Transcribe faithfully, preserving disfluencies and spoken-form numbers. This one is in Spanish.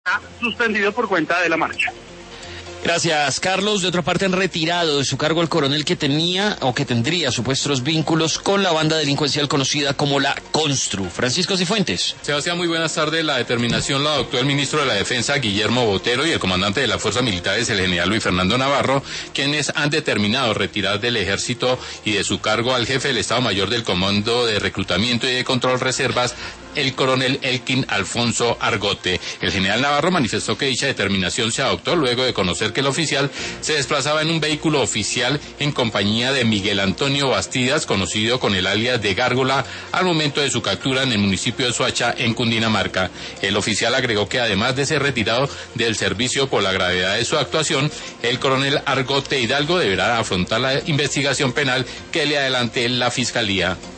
suspendido por cuenta de la marcha. Gracias, Carlos. De otra parte, han retirado de su cargo al coronel que tenía o que tendría supuestos vínculos con la banda delincuencial conocida como la Constru. Francisco Cifuentes. Sebastián, muy buenas tardes. La determinación la adoptó el ministro de la Defensa, Guillermo Botero, y el comandante de las Fuerzas Militares, el general Luis Fernando Navarro, quienes han determinado retirar del ejército y de su cargo al jefe del Estado Mayor del Comando de Reclutamiento y de Control Reservas, el coronel Elkin Alfonso Argote. El general Navarro manifestó que dicha determinación se adoptó luego de conocer que el oficial se desplazaba en un vehículo oficial en compañía de Miguel Antonio Bastidas, conocido con el alias de Gárgola, al momento de su captura en el municipio de Soacha, en Cundinamarca. El oficial agregó que además de ser retirado del servicio por la gravedad de su actuación, el coronel Argote Hidalgo deberá afrontar la investigación penal que le adelante la Fiscalía.